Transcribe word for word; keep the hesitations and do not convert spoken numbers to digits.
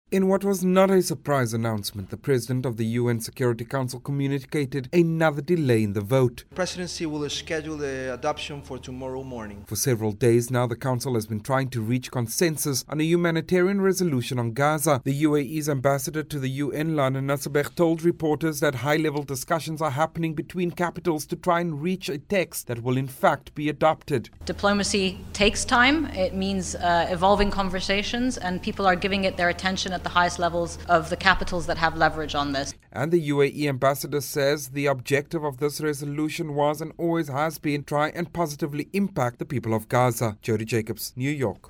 In what was not a surprise announcement, the President of the U N Security Council communicated another delay in the vote. The presidency will schedule the adoption for tomorrow morning. For several days now, the Council has been trying to reach consensus on a humanitarian resolution on Gaza. The U A E's ambassador to the U N, Lana Nasabeh, told reporters that high-level discussions are happening between capitals to try and reach a text that will in fact be adopted. Diplomacy takes time. It means uh, evolving conversations, and people are giving it their attention at the highest levels of the capitals that have leverage on this. And the U A E ambassador says the objective of this resolution was and always has been try and positively impact the people of Gaza. Jody Jacobs, New York.